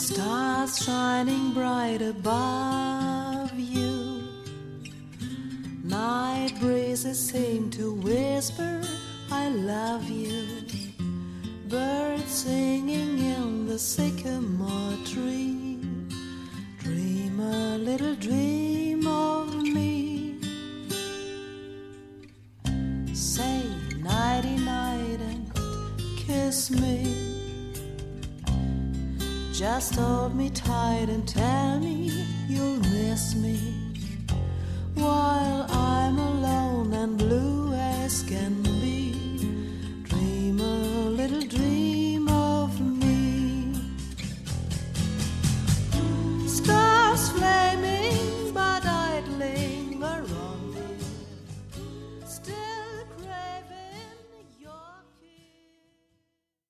Stars shining bright above you. Night breezes seem to whisper, I love you. Birds singing in the sycamore tree. Dream a little dream of me. Say nighty-night and kiss me. Just hold me tight and tell me you'll miss me while I'm alone and blue.